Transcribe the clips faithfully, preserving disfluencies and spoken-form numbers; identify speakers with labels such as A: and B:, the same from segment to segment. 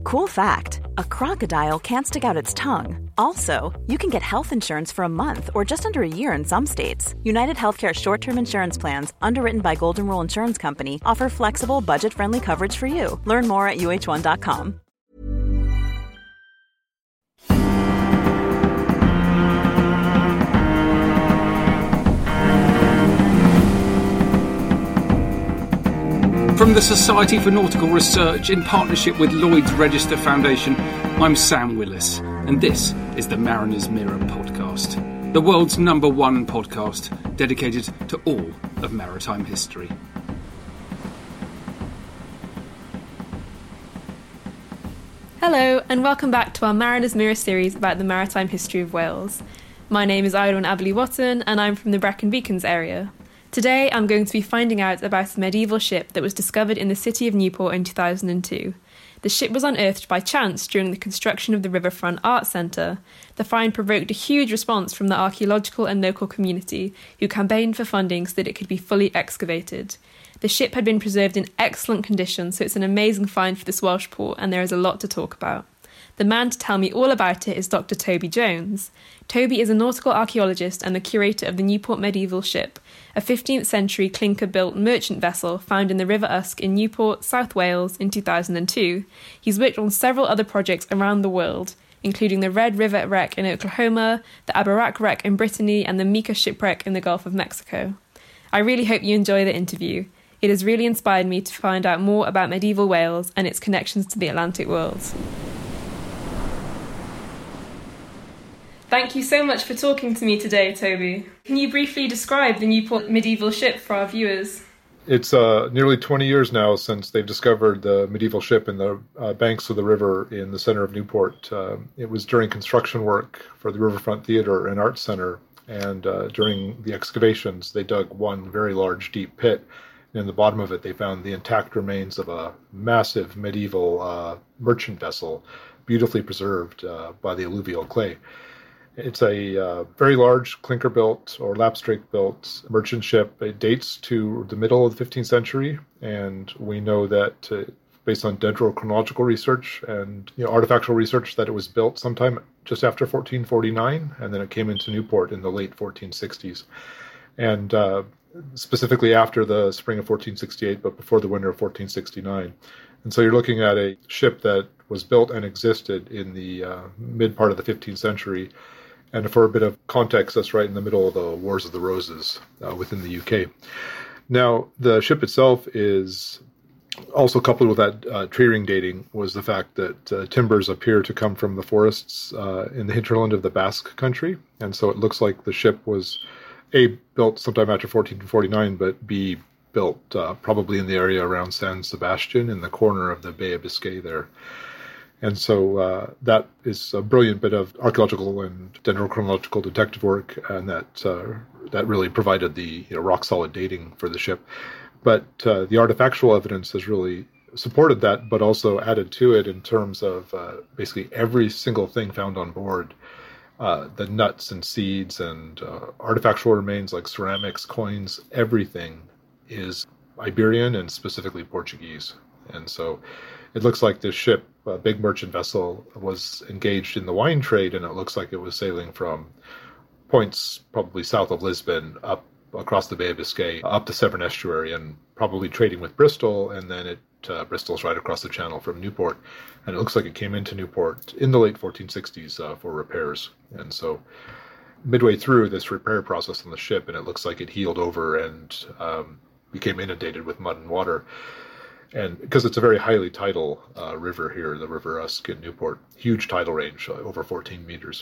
A: Cool fact, a crocodile can't stick out its tongue. Also, you can get health insurance for a month or just under a year in some states. United Healthcare short-term insurance plans, underwritten by Golden Rule Insurance Company, offer flexible, budget-friendly coverage for you. Learn more at U H one dot com.
B: From the Society for Nautical Research in partnership with Lloyd's Register Foundation, I'm Sam Willis, and this is the Mariner's Mirror podcast, the world's number one podcast dedicated to all of maritime history.
C: Hello, and welcome back to our Mariner's Mirror series about the maritime history of Wales. My name is Eileen Aberley-Watton, and I'm from the Brecon Beacons area. Today I'm going to be finding out about a medieval ship that was discovered in the city of Newport in two thousand two. The ship was unearthed by chance during the construction of the Riverfront Arts Centre. The find provoked a huge response from the archaeological and local community, who campaigned for funding so that it could be fully excavated. The ship had been preserved in excellent condition, so it's an amazing find for this Welsh port, and there is a lot to talk about. The man to tell me all about it is Doctor Toby Jones. Toby is a nautical archaeologist and the curator of the Newport medieval ship, a fifteenth century clinker-built merchant vessel found in the River Usk in Newport, South Wales in two thousand two. He's worked on several other projects around the world, including the Red River wreck in Oklahoma, the Abarak wreck in Brittany, and the Mika shipwreck in the Gulf of Mexico. I really hope you enjoy the interview. It has really inspired me to find out more about medieval Wales and its connections to the Atlantic world. Thank you so much for talking to me today, Toby. Can you briefly describe the Newport medieval ship for our viewers?
D: It's uh, nearly twenty years now since they've discovered the medieval ship in the uh, banks of the river in the center of Newport. Uh, it was during construction work for the Riverfront Theatre and Arts Center, and uh, during the excavations, they dug one very large, deep pit. And in the bottom of it, they found the intact remains of a massive medieval uh, merchant vessel, beautifully preserved uh, by the alluvial clay. It's a uh, very large clinker-built or lapstrake-built merchant ship. It dates to the middle of the fifteenth century, and we know that uh, based on dendrochronological research and you know, artifactual research that it was built sometime just after fourteen forty-nine, and then it came into Newport in the late fourteen sixties. And uh, specifically after the spring of fourteen sixty-eight, but before the winter of fourteen sixty-nine. And so you're looking at a ship that was built and existed in the uh, mid part of the fifteenth century. And for a bit of context, that's right in the middle of the Wars of the Roses uh, within the U K. Now, the ship itself is also coupled with that uh, tree ring dating was the fact that uh, timbers appear to come from the forests uh, in the hinterland of the Basque country. And so it looks like the ship was, A, built sometime after fourteen forty-nine, but B, built uh, probably in the area around San Sebastian in the corner of the Bay of Biscay there. And so uh, that is a brilliant bit of archaeological and dendrochronological detective work, and that uh, that really provided the you know, rock-solid dating for the ship. But uh, the artifactual evidence has really supported that, but also added to it in terms of uh, basically every single thing found on board. Uh, the nuts and seeds and uh, artifactual remains like ceramics, coins, everything is Iberian and specifically Portuguese. And so it looks like this ship, a big merchant vessel, was engaged in the wine trade, and it looks like it was sailing from points probably south of Lisbon up across the Bay of Biscay, up the Severn Estuary, and probably trading with Bristol, and then it uh, Bristol's right across the channel from Newport. And it looks like it came into Newport in the late fourteen sixties uh, for repairs. And so midway through this repair process on the ship, and it looks like it healed over and um, became inundated with mud and water. And because it's a very highly tidal uh, river here, the River Usk in Newport, huge tidal range, uh, over fourteen meters.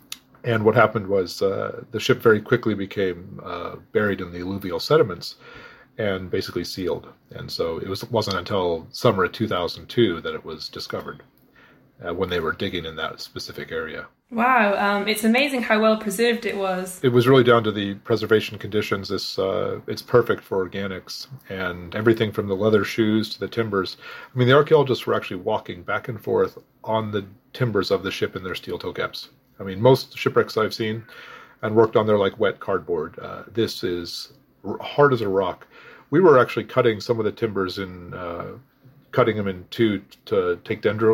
D: And what happened was uh, the ship very quickly became uh, buried in the alluvial sediments and basically sealed. And so it was, wasn't until summer of two thousand two that it was discovered uh, when they were digging in that specific area.
C: Wow, um, it's amazing how well preserved it was.
D: It was really down to the preservation conditions. This, uh, it's perfect for organics, and everything from the leather shoes to the timbers. I mean, the archaeologists were actually walking back and forth on the timbers of the ship in their steel toe caps. I mean, most shipwrecks I've seen and worked on, they're like wet cardboard. Uh, this is hard as a rock. We were actually cutting some of the timbers in, uh, cutting them in two to take dendro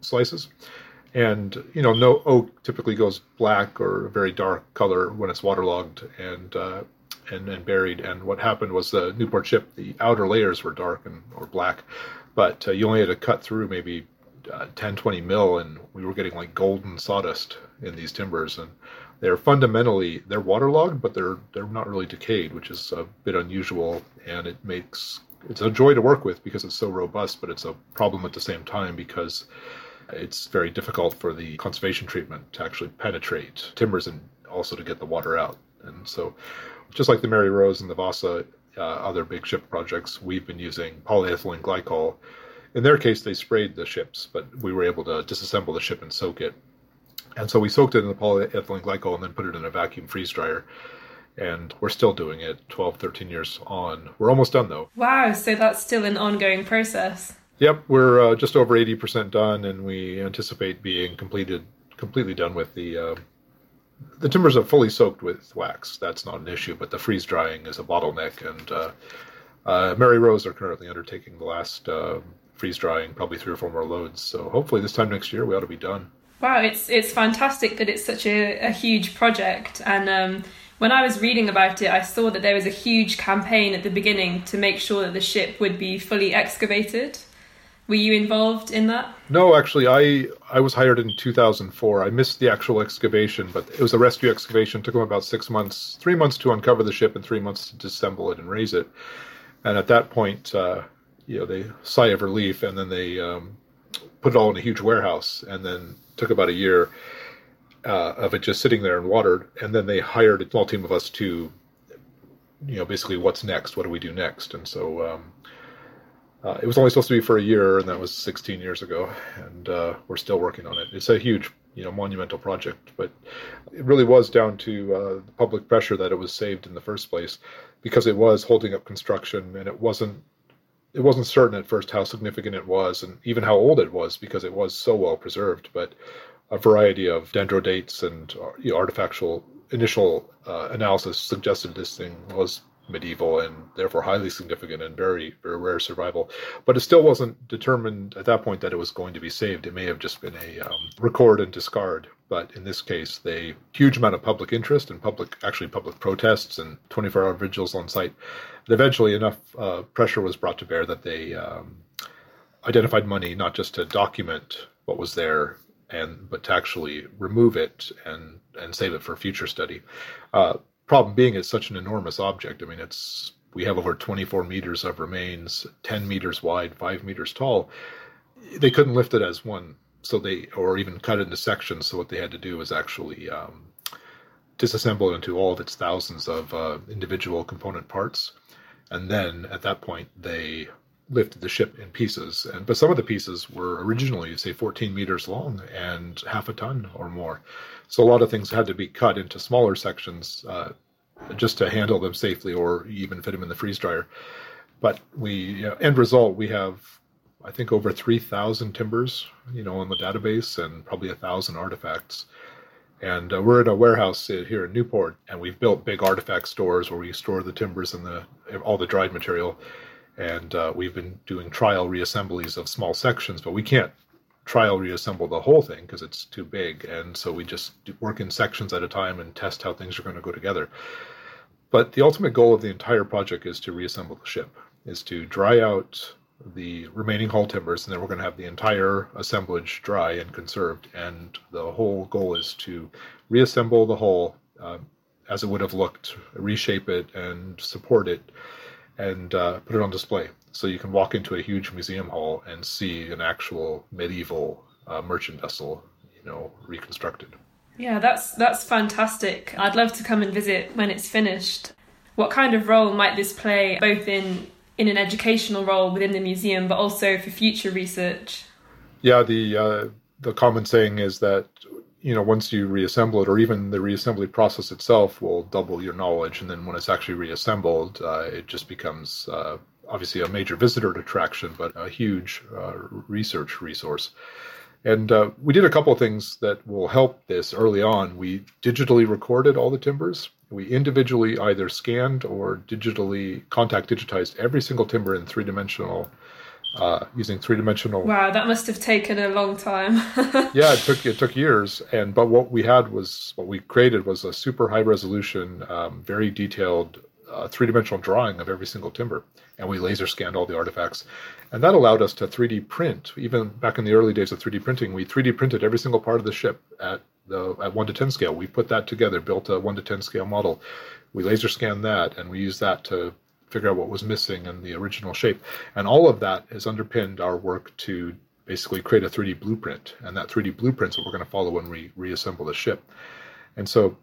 D: slices. And, you know, no oak typically goes black or a very dark color when it's waterlogged and uh, and, and buried. And what happened was the Newport ship, the outer layers were dark and or black, but uh, you only had to cut through maybe uh, ten, twenty mil, and we were getting like golden sawdust in these timbers. And they're fundamentally, they're waterlogged, but they're they're not really decayed, which is a bit unusual. And it makes, it's a joy to work with because it's so robust, but it's a problem at the same time because it's very difficult for the conservation treatment to actually penetrate timbers and also to get the water out. And so just like the Mary Rose and the Vasa, uh, other big ship projects, we've been using polyethylene glycol. In their case, they sprayed the ships, but we were able to disassemble the ship and soak it. And so we soaked it in the polyethylene glycol and then put it in a vacuum freeze dryer. And we're still doing it twelve, thirteen years on. We're almost done, though.
C: Wow, so that's still an ongoing process.
D: Yep, we're uh, just over eighty percent done, and we anticipate being completed, completely done with the... Uh, the timbers are fully soaked with wax. That's not an issue, but the freeze drying is a bottleneck. And uh, uh, Mary Rose are currently undertaking the last uh, freeze drying, probably three or four more loads. So hopefully this time next year we ought to be done.
C: Wow, it's it's fantastic that it's such a, a huge project. And um, when I was reading about it, I saw that there was a huge campaign at the beginning to make sure that the ship would be fully excavated. Were you involved in that?
D: No, actually, I, I was hired in two thousand four. I missed the actual excavation, but it was a rescue excavation. It took them about six months, three months to uncover the ship and three months to disassemble it and raise it. And at that point, uh, you know, they sigh of relief, and then they um, put it all in a huge warehouse, and then took about a year uh, of it just sitting there and watered. And then they hired a small team of us to, you know, basically what's next? What do we do next? And so... Um, Uh, it was only supposed to be for a year, and that was sixteen years ago, and uh, we're still working on it. It's a huge, you know, monumental project, but it really was down to uh, the public pressure that it was saved in the first place, because it was holding up construction, and it wasn't it wasn't certain at first how significant it was, and even how old it was, because it was so well preserved. But a variety of dendrodates and uh, you know, artifactual initial uh, analysis suggested this thing was medieval and therefore highly significant and very, very rare survival. But it still wasn't determined at that point that it was going to be saved. It may have just been a um, record and discard. But in this case, the huge amount of public interest and public, actually public protests and twenty-four hour vigils on site, and eventually enough uh, pressure was brought to bear that they um, identified money not just to document what was there, and but to actually remove it and, and save it for future study. Uh, Problem being, it's such an enormous object. I mean, it's we have over twenty-four meters of remains, ten meters wide, five meters tall. They couldn't lift it as one, so they or even cut it into sections. So what they had to do was actually um, disassemble it into all of its thousands of uh, individual component parts, and then at that point they lifted the ship in pieces. And but some of the pieces were originally, say, fourteen meters long and half a ton or more. So a lot of things had to be cut into smaller sections uh, just to handle them safely, or even fit them in the freeze dryer. But we, you know, end result, we have, I think, over three thousand timbers, you know, on the database, and probably a thousand artifacts. And uh, we're in a warehouse here in Newport, and we've built big artifact stores where we store the timbers and the all the dried material. And uh, we've been doing trial reassemblies of small sections, but we can't trial reassemble the whole thing because it's too big. And so we just work in sections at a time and test how things are going to go together. But the ultimate goal of the entire project is to reassemble the ship, is to dry out the remaining hull timbers, and then we're going to have the entire assemblage dry and conserved. And the whole goal is to reassemble the hull uh, as it would have looked, reshape it and support it, and uh, put it on display. So you can walk into a huge museum hall and see an actual medieval uh, merchant vessel, you know, reconstructed.
C: Yeah, that's that's fantastic. I'd love to come and visit when it's finished. What kind of role might this play, both in, in an educational role within the museum, but also for future research?
D: Yeah, the uh, the common saying is that, you know, once you reassemble it, or even the reassembly process itself will double your knowledge. And then when it's actually reassembled, uh, it just becomes uh, obviously a major visitor attraction, but a huge uh, research resource. And uh, we did a couple of things that will help this early on. We digitally recorded all the timbers. We individually either scanned or digitally contact digitized every single timber in three-dimensional uh, using three-dimensional.
C: Wow, that must have taken a long time.
D: Yeah, it took it took years, and but what we had was what we created was a super high-resolution, um, very detailed uh, three-dimensional drawing of every single timber, and we laser scanned all the artifacts, and that allowed us to three D print. Even back in the early days of three D printing, we three D printed every single part of the ship at the at one to ten scale. We put that together, built a one to ten scale model. We laser scanned that, and we used that to figure out what was missing in the original shape. And all of that has underpinned our work to basically create a three D blueprint. And that three D blueprint is what we're going to follow when we reassemble the ship. And so,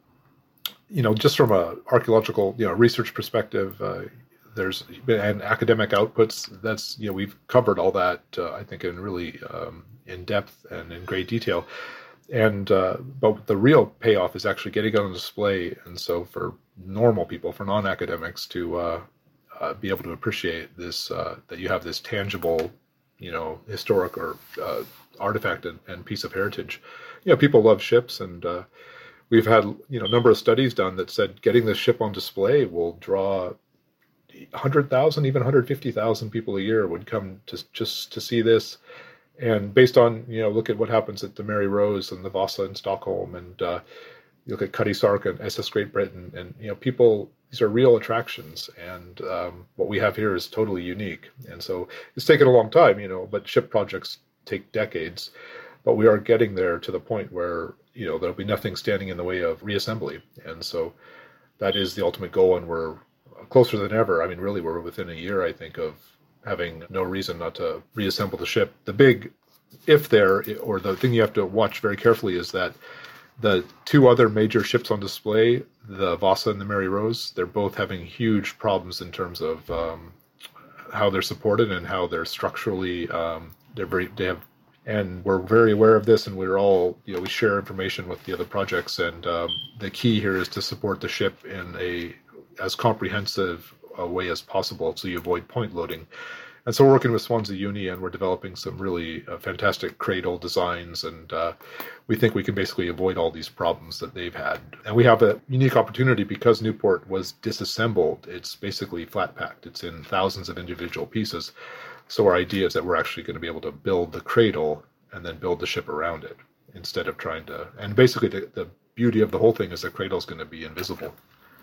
D: you know, just from a archaeological, you know, research perspective, uh, there's and academic outputs. That's, you know, we've covered all that, uh, I think, in really um, in depth and in great detail. And uh, but the real payoff is actually getting it on display. And so for normal people, for non-academics, to uh, uh, be able to appreciate this, uh, that you have this tangible, you know, historic or uh, artifact and, and piece of heritage. You know, people love ships, and uh, we've had, you know, a number of studies done that said getting this ship on display will draw one hundred thousand, even one hundred fifty thousand people a year would come to just to see this. And based on, you know, look at what happens at the Mary Rose and the Vasa in Stockholm, and uh, you look at Cutty Sark and S S Great Britain, and, you know, people, these are real attractions. And um, what we have here is totally unique. And so it's taken a long time, you know, but ship projects take decades. But we are getting there to the point where, you know, there'll be nothing standing in the way of reassembly. And so that is the ultimate goal, and we're closer than ever. I mean, really, we're within a year, I think, of having no reason not to reassemble the ship. The big if there, or the thing you have to watch very carefully, is that the two other major ships on display, the Vasa and the Mary Rose, they're both having huge problems in terms of um, how they're supported and how they're structurally, um, they're very, they have, and we're very aware of this, and we're all, you know, we share information with the other projects, and um, the key here is to support the ship in a as comprehensive a way as possible, so you avoid point loading. And so we're working with Swansea Uni, and we're developing some really uh, fantastic cradle designs, and uh, we think we can basically avoid all these problems that they've had. And we have a unique opportunity because Newport was disassembled. It's basically flat packed. It's in thousands of individual pieces. So our idea is that we're actually going to be able to build the cradle and then build the ship around it, instead of trying to, and basically the, the beauty of the whole thing is the cradle is going to be invisible.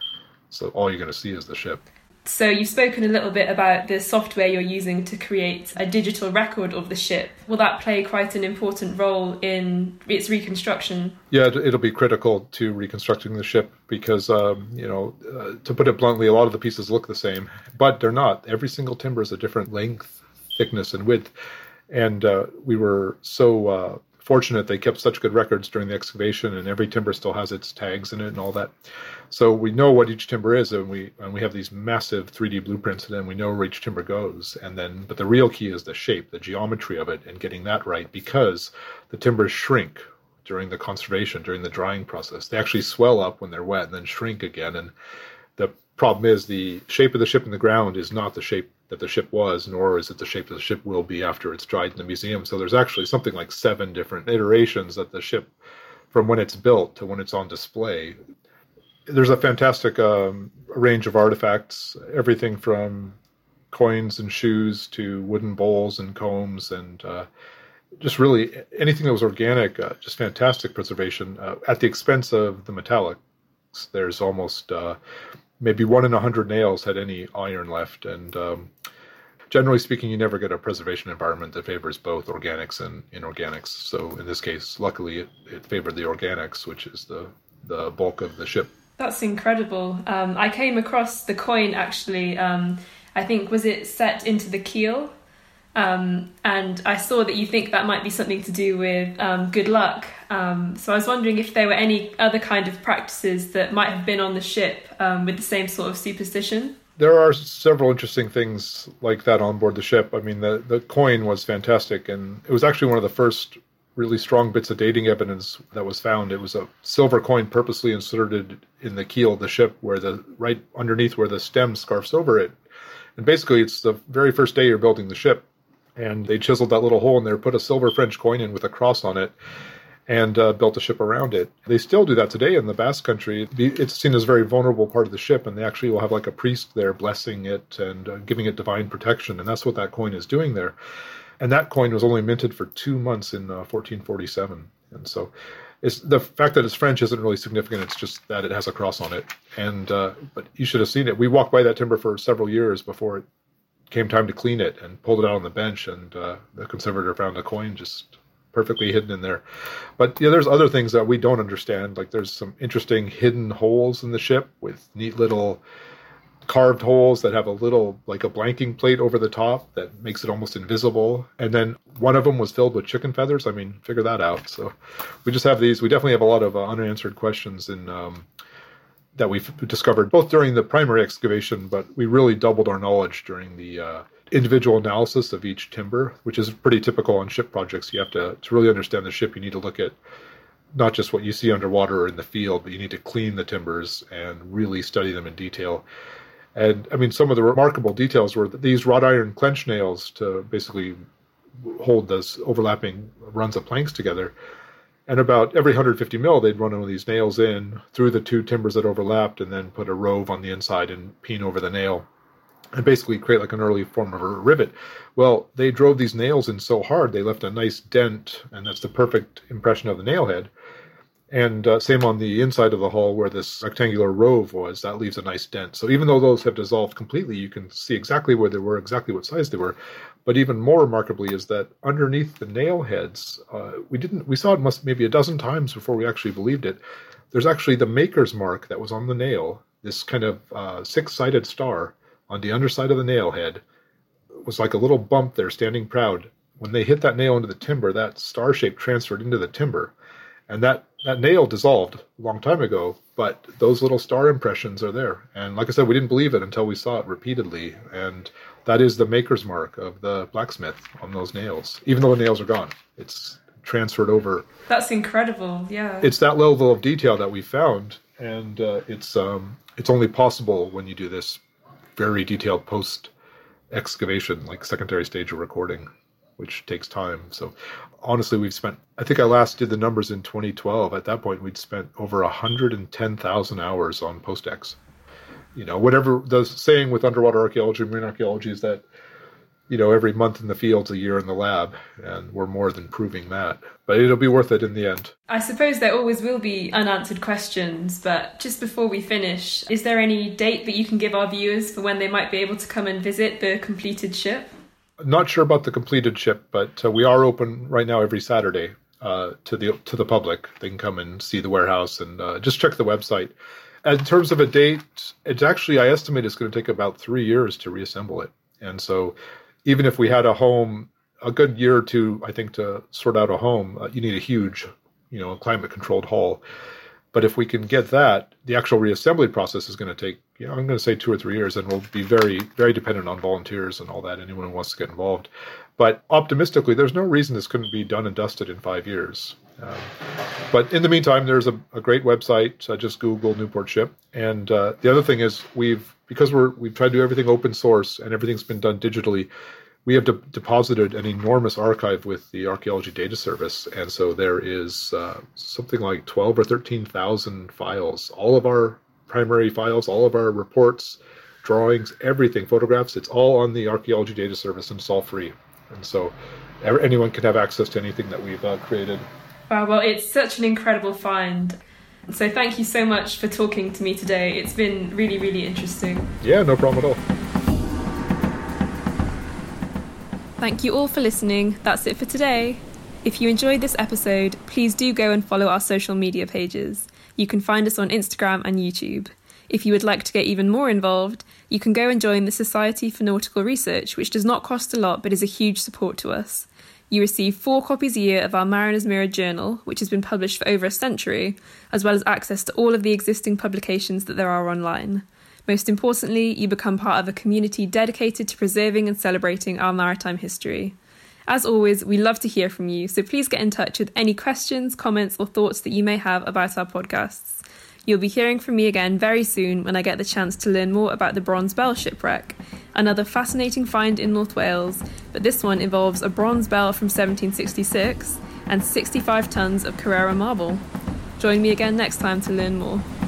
D: So all you're going to see is the ship.
C: So you've spoken a little bit about the software you're using to create a digital record of the ship. Will that play quite an important role in its reconstruction?
D: Yeah, it'll be critical to reconstructing the ship because, um, you know, uh, to put it bluntly, a lot of the pieces look the same, but they're not. Every single timber is a different length, thickness, and width. And uh, we were so uh, fortunate they kept such good records during the excavation, and every timber still has its tags in it and all that. So we know what each timber is, and we and we have these massive three D blueprints, and then we know where each timber goes. And then, but the real key is the shape, the geometry of it, and getting that right, because the timbers shrink during the conservation, during the drying process. They actually swell up when they're wet and then shrink again. And the problem is the shape of the ship in the ground is not the shape that the ship was, nor is it the shape that the ship will be after it's dried in the museum. So there's actually something like seven different iterations that the ship, from when it's built to when it's on display. There's a fantastic um, range of artifacts, everything from coins and shoes to wooden bowls and combs, and uh, just really anything that was organic, uh, just fantastic preservation uh, at the expense of the metallics. There's almost uh, maybe one in a hundred nails had any iron left, and um, generally speaking, you never get a preservation environment that favors both organics and inorganics. So in this case, luckily, it, it favored the organics, which is the, the bulk of the ship.
C: That's incredible. Um, I came across the coin, actually. Um, I think, was it set into the keel? Um, and I saw that you think that might be something to do with um, good luck. Um, so I was wondering if there were any other kind of practices that might have been on the ship um, with the same sort of superstition.
D: There are several interesting things like that on board the ship. I mean, the, the coin was fantastic, and it was actually one of the first really strong bits of dating evidence that was found. It was a silver coin purposely inserted in the keel of the ship, where the right underneath where the stem scarfs over it. And basically, it's the very first day you're building the ship, and they chiseled that little hole in there, put a silver French coin in with a cross on it. and uh, built a ship around it. They still do that today in the Basque Country. It's seen as a very vulnerable part of the ship, and they actually will have like a priest there blessing it and uh, giving it divine protection, and that's what that coin is doing there. And that coin was only minted for two months in uh, fourteen forty-seven. And so it's, the fact that it's French isn't really significant. It's just that it has a cross on it. And uh, but you should have seen it. We walked by that timber for several years before it came time to clean it, and pulled it out on the bench, and uh, the conservator found a coin just perfectly hidden in there. But yeah, there's other things that we don't understand. Like there's some interesting hidden holes in the ship with neat little carved holes that have a little, like a blanking plate over the top that makes it almost invisible. And then one of them was filled with chicken feathers. I mean, figure that out. So we just have these. We definitely have a lot of uh, unanswered questions in, um, that we've discovered both during the primary excavation, but we really doubled our knowledge during the uh, individual analysis of each timber, which is pretty typical on ship projects. You have to, to really understand the ship, you need to look at not just what you see underwater or in the field, but you need to clean the timbers and really study them in detail. And I mean, some of the remarkable details were that these wrought iron clench nails to basically hold those overlapping runs of planks together. And about every one hundred fifty mil, they'd run one of these nails in through the two timbers that overlapped and then put a rove on the inside and peen over the nail and basically create like an early form of a rivet. Well, they drove these nails in so hard, they left a nice dent, and that's the perfect impression of the nail head. And uh, same on the inside of the hull where this rectangular rove was, that leaves a nice dent. So even though those have dissolved completely, you can see exactly where they were, exactly what size they were. But even more remarkably is that underneath the nail heads, uh, we didn't, we saw it must maybe a dozen times before we actually believed it. There's actually the maker's mark that was on the nail, this kind of uh, six-sided star on the underside of the nail head. It was like a little bump there, standing proud. When they hit that nail into the timber, that star shape transferred into the timber. And that, that nail dissolved a long time ago, but those little star impressions are there. And like I said, we didn't believe it until we saw it repeatedly. And that is the maker's mark of the blacksmith on those nails. Even though the nails are gone, it's transferred over.
C: That's incredible, yeah.
D: It's that level of detail that we found. And uh, it's um, it's only possible when you do this very detailed post-excavation, like secondary stage of recording, which takes time. So honestly, we've spent, I think I last did the numbers in twenty twelve. At that point, we'd spent over one hundred ten thousand hours on post-ex. You know, whatever the saying with underwater archaeology, marine archaeology is that, you know, every month in the field's a year in the lab, and we're more than proving that. But it'll be worth it in the end.
C: I suppose there always will be unanswered questions, but just before we finish, is there any date that you can give our viewers for when they might be able to come and visit the completed ship?
D: Not sure about the completed ship, but uh, we are open right now every Saturday uh, to the to the public. They can come and see the warehouse and uh, just check the website. In terms of a date, it's actually, I estimate it's going to take about three years to reassemble it. And so even if we had a home, a good year or two, I think, to sort out a home, uh, you need a huge, you know, climate-controlled hull. But if we can get that, the actual reassembly process is going to take, you know, I'm going to say two or three years, and we'll be very, very dependent on volunteers and all that, anyone who wants to get involved. But optimistically, there's no reason this couldn't be done and dusted in five years. Um, but in the meantime, there's a, a great website. Uh, just Google Newport Ship. And uh, the other thing is, we've because we're we've tried to do everything open source and everything's been done digitally, we have de- deposited an enormous archive with the Archaeology Data Service. And so there is uh, something like twelve or thirteen thousand files, all of our primary files, all of our reports, drawings, everything, photographs. It's all on the Archaeology Data Service, and it's all free. And so every, anyone can have access to anything that we've uh, created.
C: Wow, well, it's such an incredible find. So thank you so much for talking to me today. It's been really, really interesting.
D: Yeah, no problem at all.
C: Thank you all for listening. That's it for today. If you enjoyed this episode, please do go and follow our social media pages. You can find us on Instagram and YouTube. If you would like to get even more involved, you can go and join the Society for Nautical Research, which does not cost a lot but is a huge support to us. You receive four copies a year of our Mariner's Mirror journal, which has been published for over a century, as well as access to all of the existing publications that there are online. Most importantly, you become part of a community dedicated to preserving and celebrating our maritime history. As always, we love to hear from you, so please get in touch with any questions, comments, or thoughts that you may have about our podcasts. You'll be hearing from me again very soon when I get the chance to learn more about the Bronze Bell shipwreck, another fascinating find in North Wales, but this one involves a bronze bell from seventeen sixty-six, and sixty-five tonnes of Carrara marble. Join me again next time to learn more.